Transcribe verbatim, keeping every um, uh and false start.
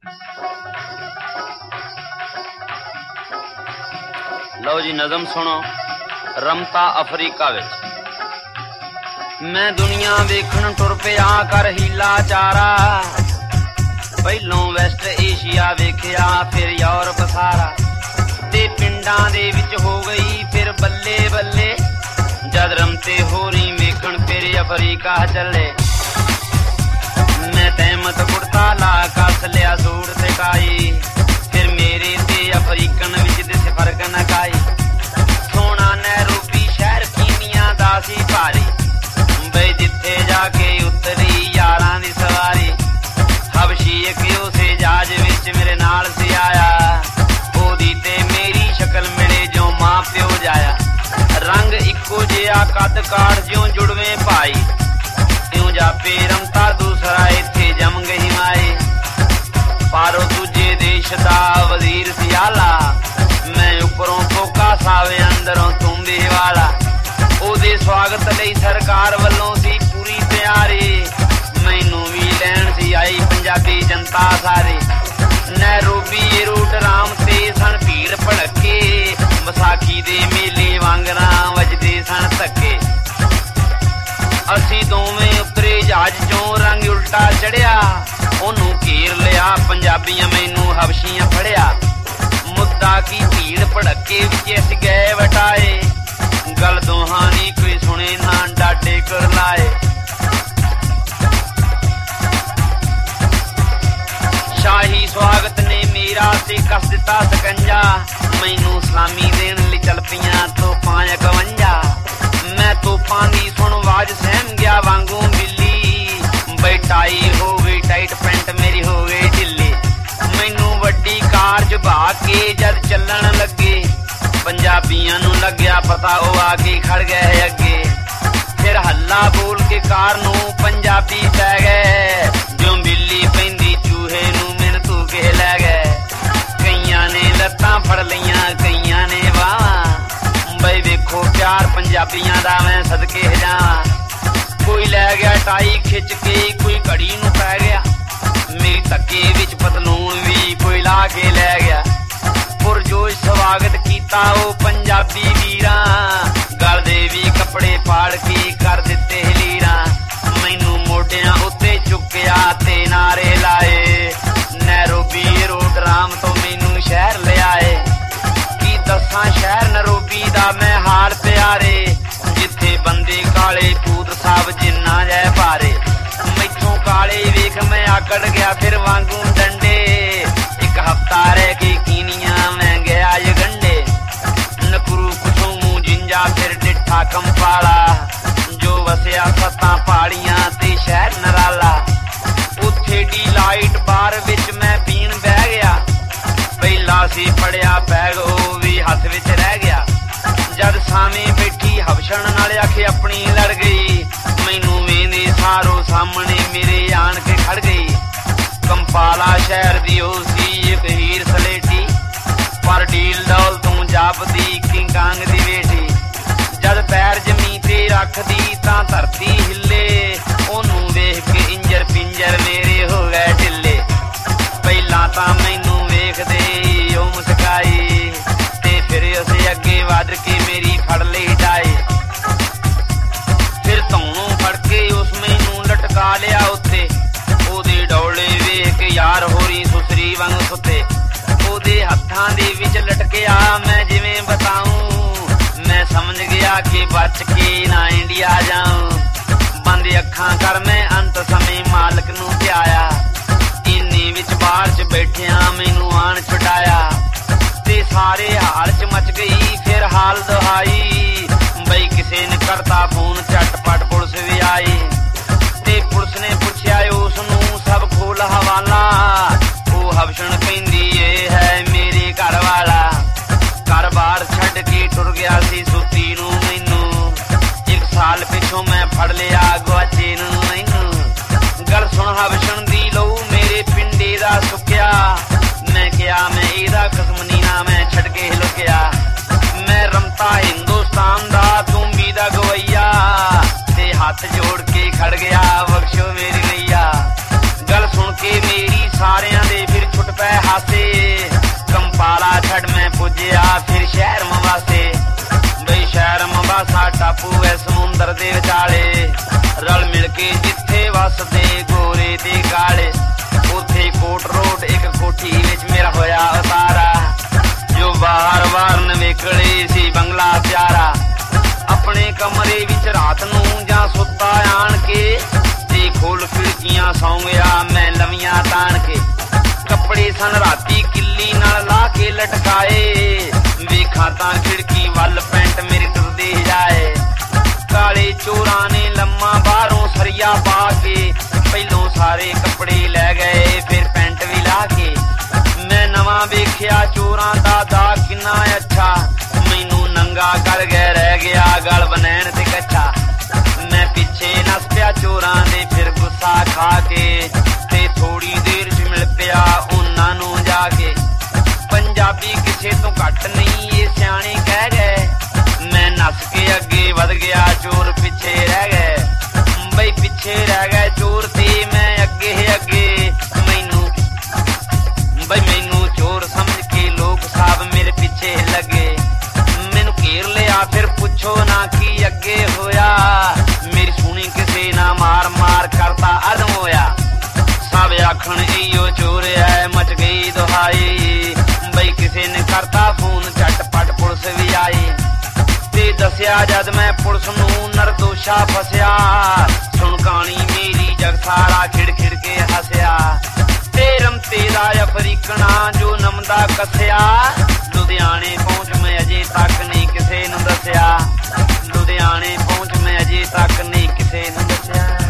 लो जी नज़म सुनो। रमता अफ्रीका विच मैं दुनिया वेखण टुर पिया कर हीला चारा। पहलों वैस्ट एशिया वेखिया फिर यूरोप सारा ते पिंडां दे विच हो गई फिर बल्ले बल्ले। जद रमते होरी वेखण फिर अफ्रीका चले। मैं तहमत कुर्ता ला कस लिया सूट ते काई फिर मेरे ते अफ्रीकन विच दिस फर्क न काई। सोना नैरोबी शहर कीनिया दा सी भारी बई जिथे जाके उतरी यारां दी सवारी। हबशी इक उसे जहाज विच मेरे नाल सी आया। ओदी ते मेरी शक्ल मिले जो मां प्यो जाया। रंग इक्को जिहा कद काठ ज्यों जुड़वे भाई त्यों जापे रमता दूसरा इत्थे जम गई माए। पारो दूजे देश दा वजीर सी आला मैं उपरों फोका सावे अंदरों तुम्बे वाला। ओदे स्वागत लई सरकार वल्लों सी पूरी तैयारी। मैनू भी लैण सी आई पंजाबी जनता सारी। नैरोबी रूट राम ते सन भीड़ भड़के विसाखी दे मेले वांगरा वजदे सन धक्के। असी दोवें उतरे जहाज चों रंग उल्टा चढ़िया। ओनू घेर लिया पंजाबियां मैनू हबशियां फड़िया। मुद्दा की भीड़ भड़के विच अस गए वटाए। गल दोहां नी कोई सुने ना डाडे कर लाए। शाही स्वागत ने मेरा ते कस दिता सकंजा। मैनू सलामी देण लई चल पियां तोपां इकवंजा। मैं तोपां दी सुण आवाज सहम गया वांगू बिल्ली। बई टाई हो गई टाइट पैंट मेरी हो गई ढिल्ली। मैनू वड्डी कार जबा के जद चलण लगे पंजाबियां नू लग्या पता ओ आके खड़ गए अगे। फिर हल्ला बोल के कार नू पंजाबी पै गए जो बिल्ली पैंदी चूहे नू मैनू तू के लै गए। कईयां ने लत्तां फड़ लईयां कईयां ने बाहां। बई वेखो प्यार पंजाबियां दा मैं सदके जावां। कोई लै गया टाई खिच के कोई घड़ी नू पै गया। मेरी धक्के विच पतलून भी कोई ला के लै गया। पुरजोश स्वागत कीता ओ पंजाबी वीरां। गल दे भी कपड़े फाड़ के कर दिते लीरां। मैनू मोढियां उत्ते चुक्किया ते नारे लाए। नैरोबी रोड राम तो मैनू शहर ले आए। की दसां शहर नैरोबी दा मैं हाल प्यारे जिथे बंदे काले पूत साहब जिन्ना जै भारे। मैथों काले वेख मैं आकड़ गया फिर वांगू डंडे। एक हफ्ता रह के कीनिया मैं गया यगंडे। नकरू कुसुमू जिंजा फिर डिठा कंपाला जो वसिया सत्तां पहाड़ियां ते शहर नराला। उत्थे डी लाइट बार विच मैं पीण बह गया। पहला सी फड़िया बैग ओ भी हथ विच रह गया। जद सामे बैठी हबशण नाल आखे अपनी लड़ गई। मैनू वेंदे सारो सामने मेरे आन के खड़ गई। कंपाला शहर दी ओ सी इक हीर सलेटी पर डील डौल तू जापदी किंग कांग दी बेटी। जद पैर जमी ते रखदी तां धरती हिले। ओनू वेख के इंजर पिंजर मेरे हो गए ढिले। पहला तां मैनू वेखदे ओ मुस्काई ते फिर उसे अगे वध के मेरी फड़ लई डाई। फिर धौनों फड़ के उस मैनू लटका लिया उत्ते। ओदे डौले वेख के यार होरी सुसरी वांग सुते। ओदे हत्थां दे विच लटकिया मैं जिवें बताऊं। मैं समझ गया कि बच के ना इंडिया जाऊं। बंद अखां कर मैं अंत समय मालक नू ध्याया। इन्नी विच बाहर च बैठिया मैनू आन छुटाया। ते सारे हाल च मच गई फिर हाल दुहाई। बई किसे ने करता फोन झटपट पुलिस भी आई। ते पुलिस ने पुछया उस नू सब खोल हवाला। ओ हबशण कहंदी ए है मेरे घर वाला। घर बार छड़ के टुर गया सी सुती नू मैनू। एक साल पिछों मैं फड़ लिया गुआचे नू मैनू। गल सुन हबशण दी लहू मेरे पिंडे दा सुक्या। मैं क्या मैं एदा खसमनी ना मैं छड़ के लुकिया। मैं रमता हिंदुस्तान दा तुम्बी दा गवैया। ते हाथ जोड़ के खड़ गया बख्शो मेरी नैया। गल सुन के मेरी सारियां दे फिर छुट पै हासे कंपाला छड़ मैं पुज्या फिर शहर मवासे बई शहर मवासा टापू है समुंदर दे विचाले रल मिल के जिथे वसदे गोरे ते काले उथे कोट रोड एक कोठी विच मेरा होया उतारा जो बाहर बाहर नवेकले सी बंगला प्यारा अपने कमरे विच रात नूं जां सुत्ता आण के ते खोल खिड़कियां सौं गया मैं लवियां ताण के कपड़े सन राती किल्ली नाल ला के लटकाए वेखां तां खिड़की वल पैंट मेरी टुरदी जाए काले चोरां ने लम्मा बाहरों सरिया पा के पहलों सारे कपड़े लै गए फिर पैंट भी ला के मैं नवां वेखिया चोरां दा दा किन्ना अच्छा मैनू नंगा कर गए रह गया गल बनैन ते कच्छा मैं पिछे नस पिया चोरां दे फिर गुस्सा खा के ते थोड़ी देर च मिल पिया उन्हां नू जाके पंजाबी किसे तो घट नहीं ये सियाणे कह गए मैं नस के अगे वध गया चोर पिछे रह गए बई पिछे रह गए चोर ते मैं अगे अगे मैनू बई मैनू चोर समझ के लोग सब मेरे पिछे लगे मैनू घेर लिया फिर पुछो ना की अगे होया मेरी सुनी किसे ना मार मार करता अदम होया सब आखन इयो चोर है मच गई दुहाई बई किसे ने करता फोन झटपट पुलिस भी आई ते दसिया जद मैं पुलिस नू निर्दोषा फसिया सुन कहानी मेरी जग सारा खिड़ खिड़ के हसया ते रमते दा अफरीकना जो नमदा कसिया लुधियाने पहुंच मैं अजे तक नहीं किसे नू दसिया लुधियाने पहुंच मैं अजे तक नहीं किसे नू दसिया।